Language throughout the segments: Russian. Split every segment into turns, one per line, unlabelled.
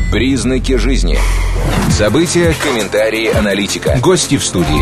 Признаки жизни. События, комментарии, аналитика. Гости в студии.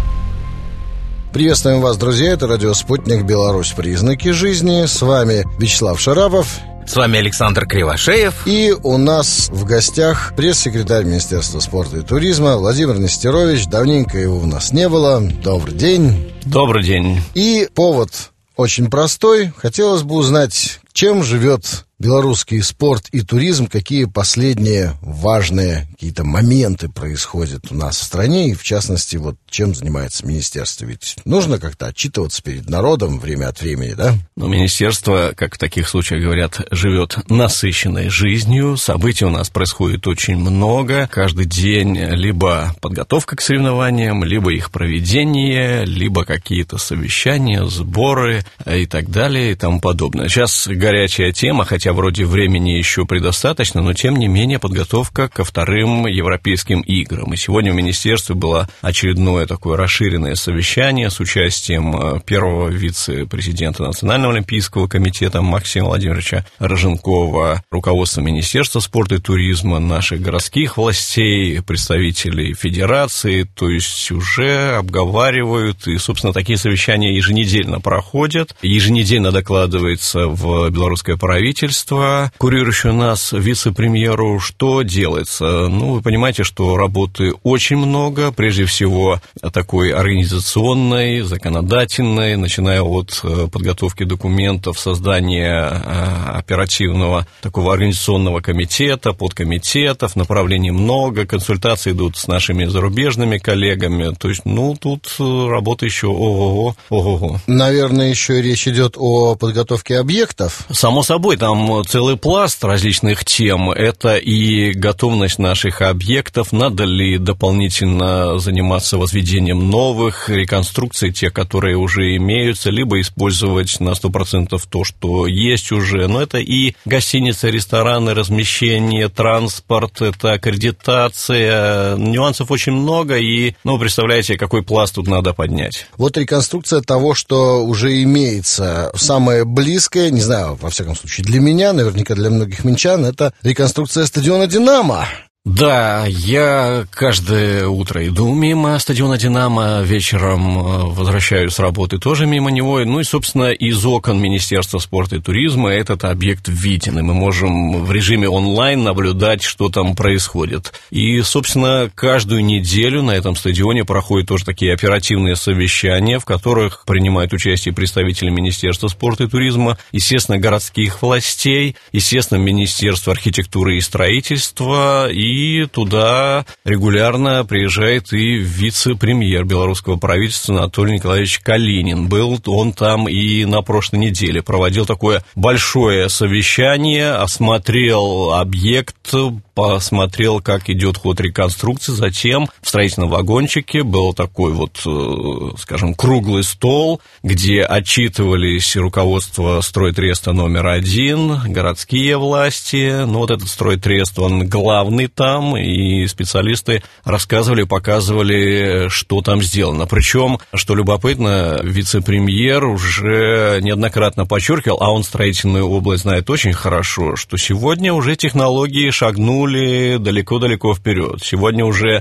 Приветствуем вас, друзья. Это радио «Спутник Беларусь. Признаки жизни». С вами Вячеслав Шарапов.
С вами Александр Кривошеев.
И у нас в гостях пресс-секретарь Министерства спорта и туризма Владимир Нестерович. Давненько его у нас не было. Добрый день.
Добрый день.
И повод очень простой. Хотелось бы узнать, чем живет белорусский спорт и туризм, какие последние важные какие-то моменты происходят у нас в стране, и в частности, вот чем занимается министерство. Ведь нужно как-то отчитываться перед народом время от времени, да?
Ну, министерство, как в таких случаях говорят, живет насыщенной жизнью, событий у нас происходит очень много, каждый день либо подготовка к соревнованиям, либо их проведение, либо какие-то совещания, сборы и так далее и тому подобное. Сейчас горячая тема, хотя вроде времени еще предостаточно, но тем не менее подготовка ко вторым европейским играм. И сегодня в министерстве было очередное такое расширенное совещание с участием первого вице-президента Национального олимпийского комитета Максима Владимировича Роженкова, руководства Министерства спорта и туризма, наших городских властей, представителей федерации, то есть уже обговаривают, и, собственно, такие совещания еженедельно проходят, еженедельно докладывается в белорусское правительство, курирующему нас вице-премьеру, что делается. Ну, вы понимаете, что работы очень много, прежде всего такой организационной, законодательной, начиная от подготовки документов, создания оперативного такого организационного комитета, подкомитетов, направлений много, консультации идут с нашими зарубежными коллегами, то есть, ну, тут работа еще ого-го.
Наверное, еще речь идет о подготовке объектов.
Само собой, там целый пласт различных тем. Это и готовность наших объектов, надо ли дополнительно заниматься возведением новых, реконструкцией тех, которые уже имеются, либо использовать на 100% то, что есть уже. Но это и гостиницы, рестораны, размещение, транспорт, это аккредитация. Нюансов очень много, и, ну, представляете, какой пласт тут надо поднять.
Вот реконструкция того, что уже имеется, самое близкое, не знаю, во всяком случае, для меня, наверняка для многих минчан, это реконструкция стадиона «Динамо».
Да, я каждое утро иду мимо стадиона «Динамо», вечером возвращаюсь с работы тоже мимо него, ну и, собственно, из окон Министерства спорта и туризма этот объект виден, и мы можем в режиме онлайн наблюдать, что там происходит. И, собственно, каждую неделю на этом стадионе проходят тоже такие оперативные совещания, в которых принимают участие представители Министерства спорта и туризма, естественно, городских властей, естественно, Министерство архитектуры и строительства, и туда регулярно приезжает и вице-премьер белорусского правительства Анатолий Николаевич Калинин. Был он там и на прошлой неделе, проводил такое большое совещание, осмотрел объект, посмотрел, как идет ход реконструкции, затем в строительном вагончике был такой вот, скажем, круглый стол, где отчитывались руководство стройтреста номер 1, городские власти, ну вот этот стройтрест, он главный там, и специалисты рассказывали, показывали, что там сделано. Причем, что любопытно, вице-премьер уже неоднократно подчеркивал, а он строительную область знает очень хорошо, что сегодня уже технологии шагнули далеко-далеко вперед. Сегодня уже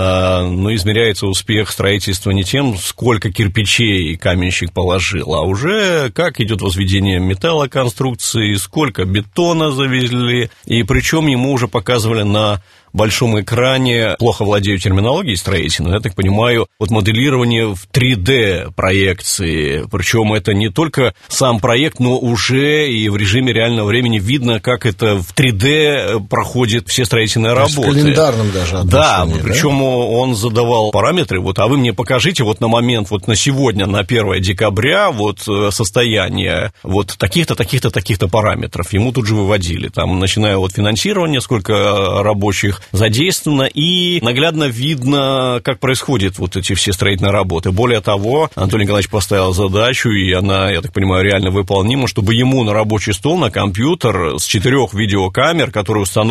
измеряется успех строительства не тем, сколько кирпичей каменщик положил, а уже как идет возведение металлоконструкции, сколько бетона завезли, и причем ему уже показывали на большом экране, плохо владею терминологией строительной, я так понимаю, вот моделирование в 3D проекции, причем это не только сам проект, но уже и в режиме реального времени видно, как это в 3D проходит все строительные работы.
В календарном даже
да, причем он задавал параметры, вот, а вы мне покажите вот на момент, вот на сегодня, на 1 декабря, вот состояние вот таких-то, таких-то, таких-то параметров. Ему тут же выводили, там, начиная от финансирования, сколько рабочих задействовано, и наглядно видно, как происходят вот эти все строительные работы. Более того, Анатолий Николаевич поставил задачу, и она, я так понимаю, реально выполнима, чтобы ему на рабочий стол, на компьютер с 4 видеокамер, которые установлены на стадионе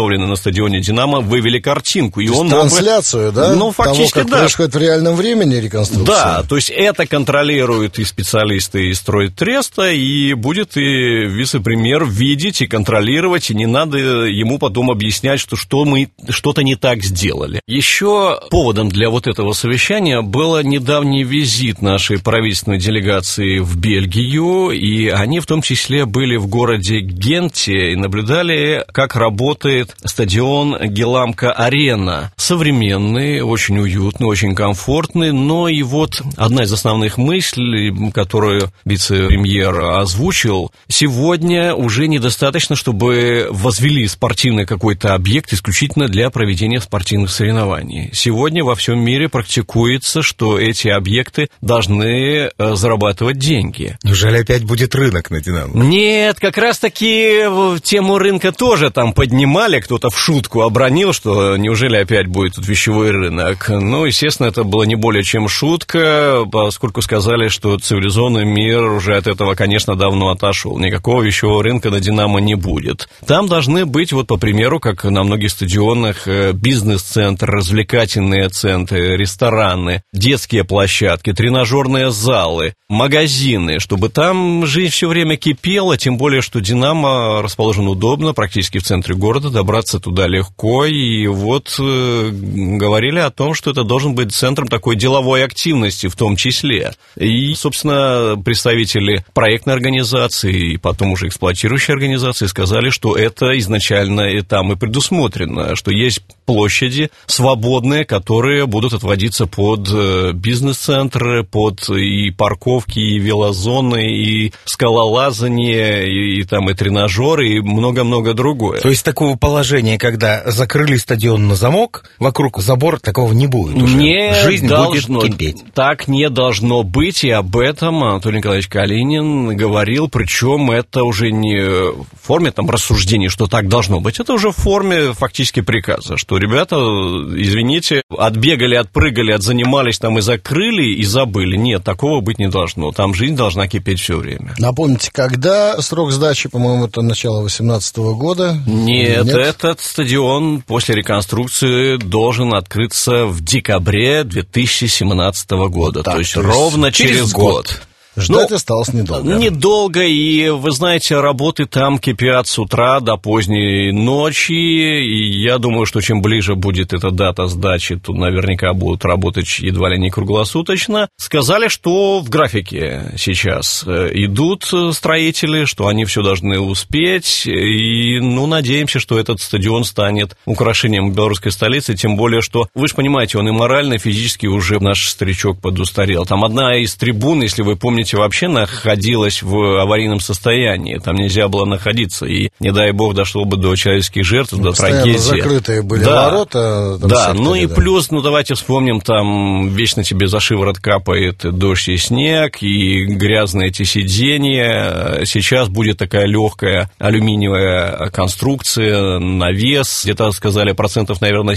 стадионе «Динамо» вывели картинку. И он
трансляцию, да?
Ну, фактически,
того, как происходит в реальном времени реконструкция.
Да, то есть это контролируют и специалисты из Стройтреста, и будет и вице-премьер видеть и контролировать, и не надо ему потом объяснять, что мы что-то не так сделали. Еще поводом для вот этого совещания был недавний визит нашей правительственной делегации в Бельгию, и они в том числе были в городе Генте и наблюдали, как работает стадион Геламка-Арена. Современный, очень уютный, очень комфортный, но и вот одна из основных мыслей, которую вице-премьер озвучил, сегодня уже недостаточно, чтобы возвели спортивный какой-то объект исключительно для проведения спортивных соревнований. Сегодня во всем мире практикуется, что эти объекты должны зарабатывать деньги.
Неужели опять будет рынок на «Динамо»?
Нет, как раз-таки тему рынка тоже там поднимали, кто-то в шутку обронил, что неужели опять будет тут вещевой рынок. Ну, естественно, это было не более чем шутка, поскольку сказали, что цивилизованный мир уже от этого, конечно, давно отошел. Никакого вещевого рынка на «Динамо» не будет. Там должны быть, вот по примеру, как на многих стадионах, бизнес-центры, развлекательные центры, рестораны, детские площадки, тренажерные залы, магазины, чтобы там жизнь все время кипела, тем более, что «Динамо» расположен удобно, практически в центре города, добраться туда легко, и вот говорили о том, что это должен быть центром такой деловой активности в том числе. И, собственно, представители проектной организации и потом уже эксплуатирующей организации сказали, что это изначально и там и предусмотрено, что есть площади свободные, которые будут отводиться под бизнес-центры, под и парковки, и велозоны, и скалолазание, и там и тренажеры, и много-много другое.
То есть такого положения, когда закрыли стадион на замок, вокруг забора такого не будет уже?
Не
Жизнь
должно,
будет кипеть.
Так не должно быть, и об этом Анатолий Николаевич Калинин говорил, причем это уже не в форме там рассуждений, что так должно быть, это уже в форме фактически приказа, что ребята, извините, отбегали, отпрыгали, отзанимались там и закрыли, и забыли. Нет, такого быть не должно, там жизнь должна кипеть все время.
Напомните, когда срок сдачи, по-моему, это начало 2018 года?
Нет, этот стадион после реконструкции должен открыться в декабре 2017 года,
Так,
то есть ровно через год.
Ждать осталось недолго.
Недолго, и, вы знаете, работы там кипят с утра до поздней ночи, и я думаю, что чем ближе будет эта дата сдачи, то наверняка будут работать едва ли не круглосуточно. Сказали, что в графике сейчас идут строители, что они все должны успеть, и, надеемся, что этот стадион станет украшением белорусской столицы, тем более, что, вы же понимаете, он и морально, и физически уже наш старичок подустарел. Там одна из трибун, если вы помните, вообще находилась в аварийном состоянии, там нельзя было находиться, и, не дай бог, дошло бы до человеческих жертв, до трагедии.
Закрытые были ворота.
Да, секторе, и плюс, давайте вспомним, там вечно тебе за шиворот капает дождь и снег, и грязные эти сиденья. Сейчас будет такая легкая алюминиевая конструкция, навес, где-то сказали, процентов, наверное,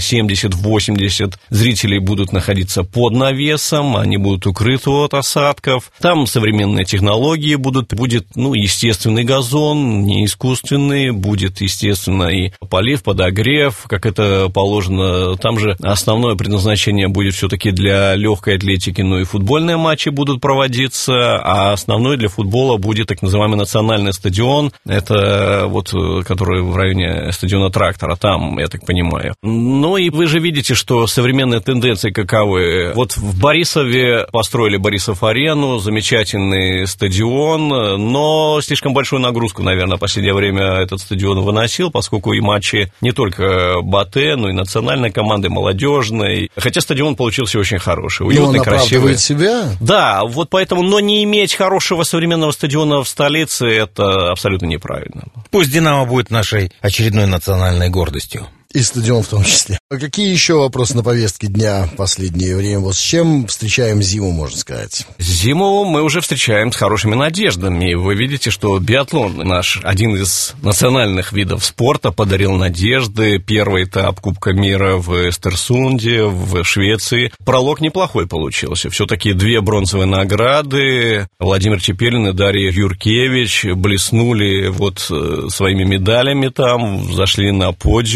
70-80 зрителей будут находиться под навесом, они будут укрыты от осадков, там современные технологии будут, будет, естественный газон, не искусственный, будет, естественно, и полив, подогрев, как это положено. Там же основное предназначение будет все-таки для легкой атлетики, и футбольные матчи будут проводиться, а основной для футбола будет так называемый национальный стадион, это который в районе стадиона Трактора, там, я так понимаю. И вы же видите, что современные тенденции каковы. Вот в Борисове построили Борисов-арену, замечательный стадион, но слишком большую нагрузку, наверное, в последнее время этот стадион выносил, поскольку и матчи не только БАТЭ, но и национальной команды, молодежной. Хотя стадион получился очень хороший, уютный,
он
красивый.
Себя?
Да, поэтому, но не иметь хорошего современного стадиона в столице, это абсолютно неправильно.
Пусть «Динамо» будет нашей очередной национальной гордостью.
И стадион в том числе. А какие еще вопросы на повестке дня в последнее время? С чем встречаем зиму, можно сказать?
Зиму мы уже встречаем с хорошими надеждами. Вы видите, что биатлон, наш один из национальных видов спорта, подарил надежды. Первый этап Кубка мира в Эстерсунде, в Швеции. Пролог неплохой получился. Все-таки 2 бронзовые награды. Владимир Чепелин и Дарья Юркевич блеснули своими медалями там, зашли на подиум.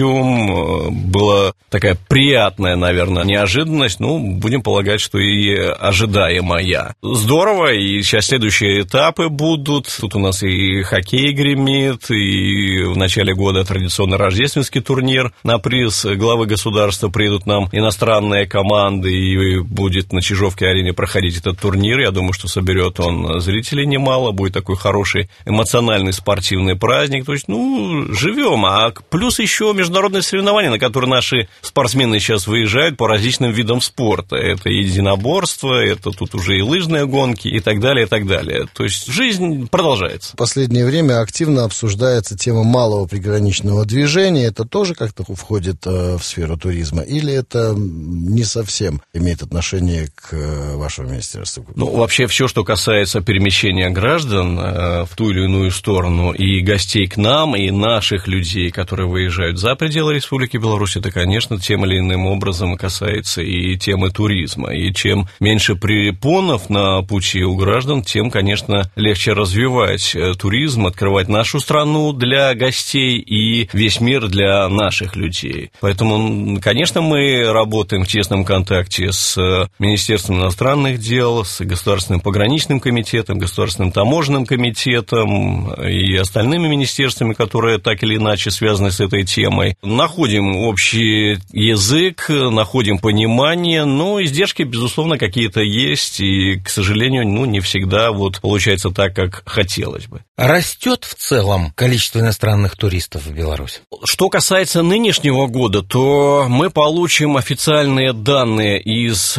была такая приятная, наверное, неожиданность, будем полагать, что и ожидаемая. Здорово, и сейчас следующие этапы будут. Тут у нас и хоккей гремит, и в начале года традиционно рождественский турнир. На приз главы государства приедут нам иностранные команды, и будет на Чижовке-арене проходить этот турнир. Я думаю, что соберет он зрителей немало, будет такой хороший эмоциональный спортивный праздник. То есть, живем. А плюс еще международные соревнования, на которые наши спортсмены сейчас выезжают по различным видам спорта. Это единоборство, это тут уже и лыжные гонки, и так далее, и так далее. То есть, жизнь продолжается.
В последнее время активно обсуждается тема малого приграничного движения. Это тоже как-то входит в сферу туризма? Или это не совсем имеет отношение к вашему министерству?
Вообще, все, что касается перемещения граждан в ту или иную сторону, и гостей к нам, и наших людей, которые выезжают за пределы Республики Беларусь, это, конечно, тем или иным образом касается и темы туризма. И чем меньше препонов на пути у граждан, тем, конечно, легче развивать туризм, открывать нашу страну для гостей и весь мир для наших людей. Поэтому, конечно, мы работаем в тесном контакте с Министерством иностранных дел, с Государственным пограничным комитетом, Государственным таможенным комитетом и остальными министерствами, которые так или иначе связаны с этой темой. Находим общий язык, находим понимание, но издержки, безусловно, какие-то есть, и, к сожалению, не всегда получается так, как хотелось бы.
Растет в целом количество иностранных туристов в Беларусь?
Что касается нынешнего года, то мы получим официальные данные из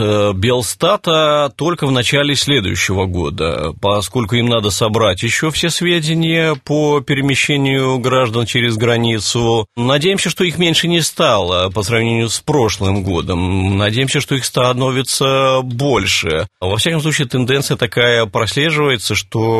Белстата только в начале следующего года, поскольку им надо собрать еще все сведения по перемещению граждан через границу. Надеемся, что их меньше не стало по сравнению с прошлым годом. Надеемся, что их становится больше. Во всяком случае, тенденция такая прослеживается,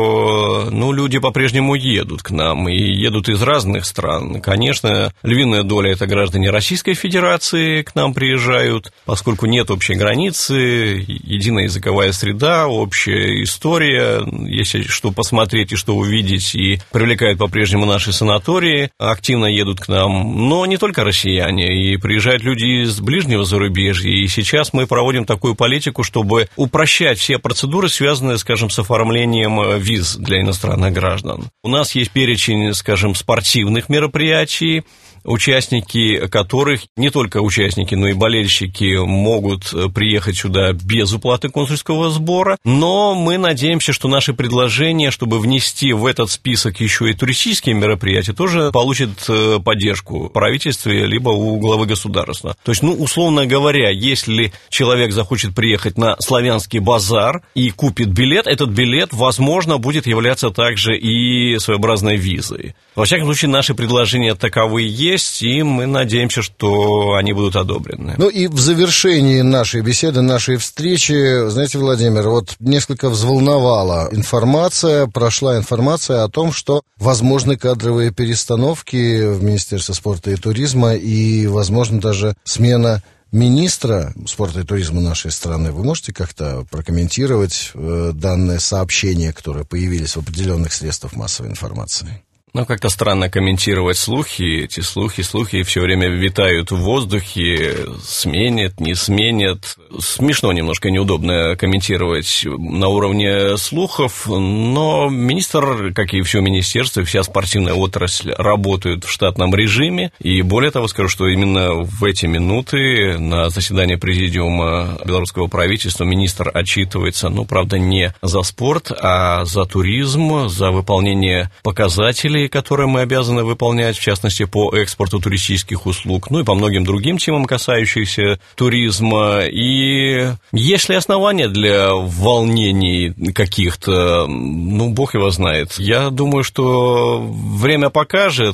что люди по-прежнему едут к нам, и едут из разных стран. Конечно, львиная доля – это граждане Российской Федерации к нам приезжают, поскольку нет общей границы, единая языковая среда, общая история, есть что посмотреть и что увидеть, и привлекают по-прежнему наши санатории, активно едут к нам, но не только россияне, и приезжают люди из ближнего зарубежья, и сейчас мы проводим такую политику, чтобы упрощать все процедуры, связанные, скажем, с оформлением виз для иностранных граждан. У нас есть перечень, скажем, спортивных мероприятий, участники которых, не только участники, но и болельщики могут приехать сюда без уплаты консульского сбора, но мы надеемся, что наши предложения, чтобы внести в этот список еще и туристические мероприятия, тоже получат поддержку в правительстве, либо у главы государства. То есть, условно говоря, если человек захочет приехать на славянский базар и купит билет, этот билет, возможно, будет являться также и своеобразной визой. Во всяком случае, наши предложения таковы есть, и мы надеемся, что они будут одобрены.
И в завершении нашей беседы, нашей встречи, знаете, Владимир, несколько взволновала прошла информация о том, что возможны кадровые перестановки в Министерстве спорта и туризма, и, возможно, даже смена министра спорта и туризма нашей страны. Вы можете как-то прокомментировать данные сообщения, которые появились в определенных средствах массовой информации?
Как-то странно комментировать слухи. Эти слухи все время витают в воздухе, сменят, не сменят. Смешно немножко, неудобно комментировать на уровне слухов, но министр, как и все министерство, вся спортивная отрасль работают в штатном режиме, и более того скажу, что именно в эти минуты на заседании президиума белорусского правительства министр отчитывается, правда, не за спорт, а за туризм, за выполнение показателей, которые мы обязаны выполнять, в частности, по экспорту туристических услуг, и по многим другим темам, касающихся туризма. И есть ли основания для волнений каких-то, бог его знает. Я думаю, что время покажет,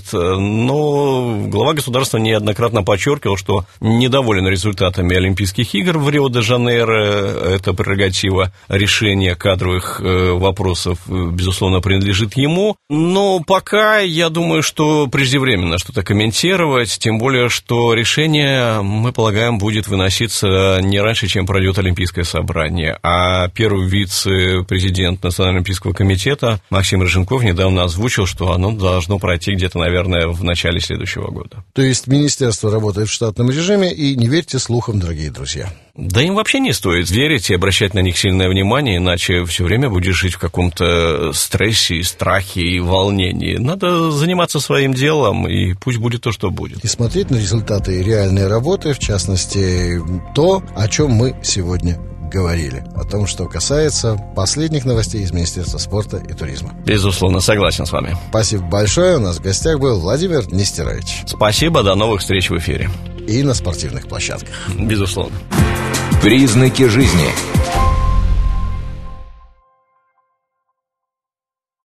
но глава государства неоднократно подчеркивал, что недоволен результатами Олимпийских игр в Рио-де-Жанейро. Это прерогатива решения кадровых вопросов, безусловно, принадлежит ему. Но пока Пока я думаю, что преждевременно что-то комментировать, тем более, что решение, мы полагаем, будет выноситься не раньше, чем пройдет Олимпийское собрание. А первый вице-президент Национального олимпийского комитета Максим Рыженков недавно озвучил, что оно должно пройти где-то, наверное, в начале следующего года.
То есть министерство работает в штатном режиме, и не верьте слухам, дорогие друзья.
Да им вообще не стоит верить и обращать на них сильное внимание, иначе все время будешь жить в каком-то стрессе, страхе и волнении. Надо заниматься своим делом, и пусть будет то, что будет.
И смотреть на результаты реальной работы, в частности, то, о чем мы сегодня говорили. О том, что касается последних новостей из Министерства спорта и туризма.
Безусловно, согласен с вами.
Спасибо большое. У нас в гостях был Владимир Нестерович.
Спасибо, до новых встреч в эфире.
И на спортивных площадках.
Безусловно.
Признаки жизни.